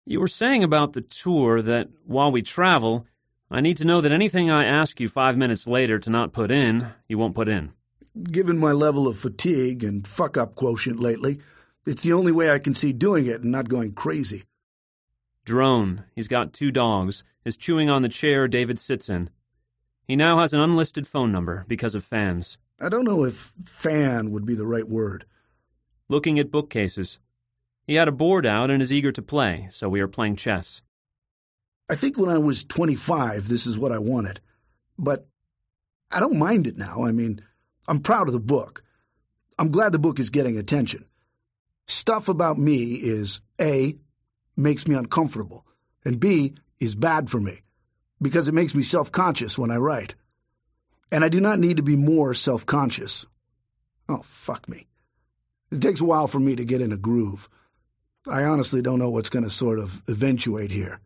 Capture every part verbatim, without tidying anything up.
You were saying about the tour that while we travel, I need to know that anything I ask you five minutes later to not put in, you won't put in. Given my level of fatigue and fuck-up quotient lately, it's the only way I can see doing it and not going crazy. Drone. He's got two dogs, is chewing on the chair David sits in. He now has an unlisted phone number because of fans. I don't know if fan would be the right word. Looking at bookcases. He had a board out and is eager to play, so we are playing chess. I think when I was twenty-five, this is what I wanted. But I don't mind it now. I mean, I'm proud of the book. I'm glad the book is getting attention. Stuff about me is, A, makes me uncomfortable, and B, is bad for me, because it makes me self-conscious when I write. And I do not need to be more self-conscious. Oh, fuck me. It takes a while for me to get in a groove. I honestly don't know what's going to sort of eventuate here.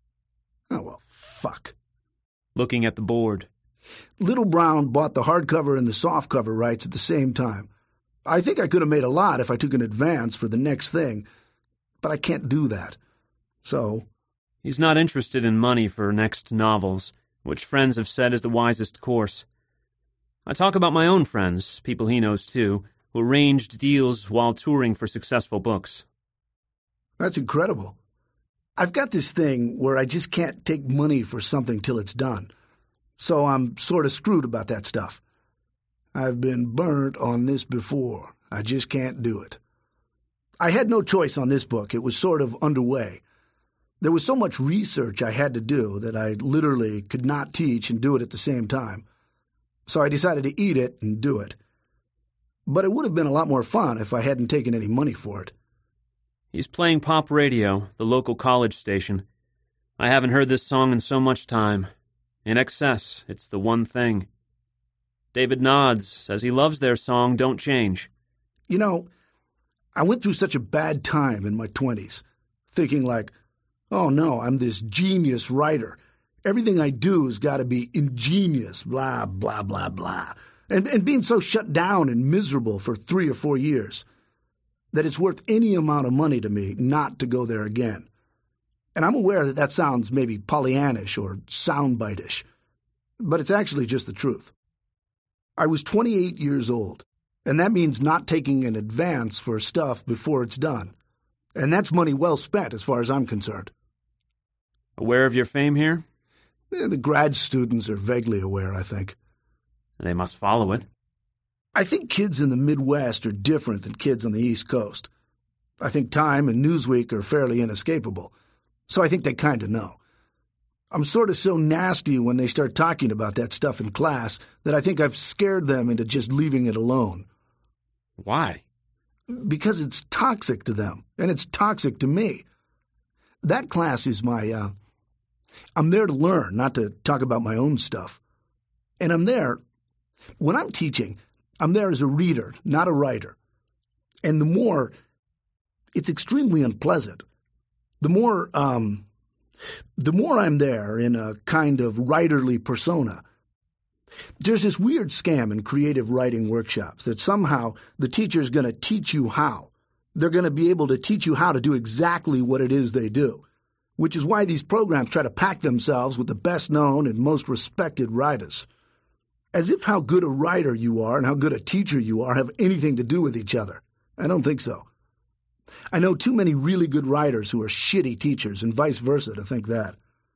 Oh, well, fuck. Looking at the board. Little Brown bought the hardcover and the softcover rights at the same time. I think I could have made a lot if I took an advance for the next thing, but I can't do that. So... He's not interested in money for next novels, which friends have said is the wisest course. I talk about my own friends, people he knows too, who arranged deals while touring for successful books. That's incredible. I've got this thing where I just can't take money for something till it's done. So I'm sort of screwed about that stuff. I've been burnt on this before. I just can't do it. I had no choice on this book. It was sort of underway. There was so much research I had to do that I literally could not teach and do it at the same time. So I decided to eat it and do it. But it would have been a lot more fun if I hadn't taken any money for it. He's playing pop radio, the local college station. I haven't heard this song in so much time. In excess, it's the one thing. David nods, says he loves their song, Don't Change. You know, I went through such a bad time in my twenties, thinking like, oh no, I'm this genius writer. Everything I do has got to be ingenious, blah, blah, blah, blah. And, and being so shut down and miserable for three or four years that it's worth any amount of money to me not to go there again. And I'm aware that that sounds maybe Pollyannish or soundbite-ish, but it's actually just the truth. I was twenty-eight years old, and that means not taking an advance for stuff before it's done. And that's money well spent as far as I'm concerned. Aware of your fame here? Eh, the grad students are vaguely aware, I think. They must follow it. I think kids in the Midwest are different than kids on the East Coast. I think Time and Newsweek are fairly inescapable, so I think they kind of know. I'm sort of so nasty when they start talking about that stuff in class that I think I've scared them into just leaving it alone. Why? Because it's toxic to them, and it's toxic to me. That class is my, uh... I'm there to learn, not to talk about my own stuff. And I'm there... When I'm teaching, I'm there as a reader, not a writer. And the more... It's extremely unpleasant. The more, um... The more I'm there in a kind of writerly persona. There's this weird scam in creative writing workshops that somehow the teacher's going to teach you how. They're going to be able to teach you how to do exactly what it is they do, which is why these programs try to pack themselves with the best-known and most respected writers. As if how good a writer you are and how good a teacher you are have anything to do with each other. I don't think so. I know too many really good writers who are shitty teachers and vice versa to think that.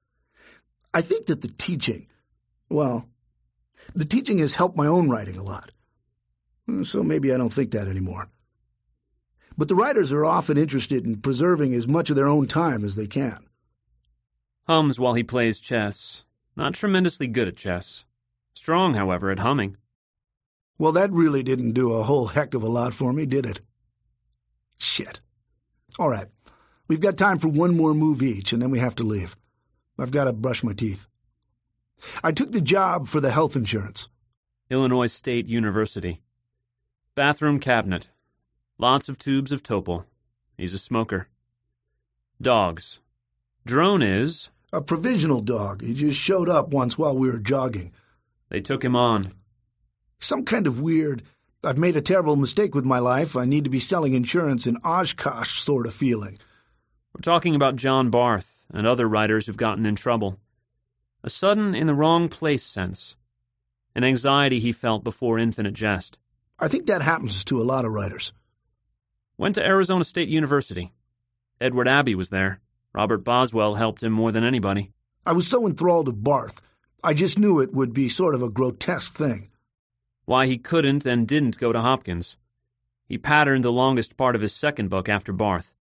I think that the teaching, well, the teaching has helped my own writing a lot. So maybe I don't think that anymore. But the writers are often interested in preserving as much of their own time as they can. Hums while he plays chess. Not tremendously good at chess. Strong, however, at humming. Well, that really didn't do a whole heck of a lot for me, did it? Shit. All right. We've got time for one more move each, and then we have to leave. I've got to brush my teeth. I took the job for the health insurance. Illinois State University. Bathroom cabinet. Lots of tubes of Topol. He's a smoker. Dogs. Drone is... A provisional dog. He just showed up once while we were jogging. They took him on. Some kind of weird, I've made a terrible mistake with my life, I need to be selling insurance in Oshkosh sort of feeling. We're talking about John Barth and other writers who've gotten in trouble. A sudden in-the-wrong-place sense. An anxiety he felt before Infinite Jest. I think that happens to a lot of writers. Went to Arizona State University. Edward Abbey was there. Robert Boswell helped him more than anybody. I was so enthralled with Barth, I just knew it would be sort of a grotesque thing. Why he couldn't and didn't go to Hopkins. He patterned the longest part of his second book after Barth.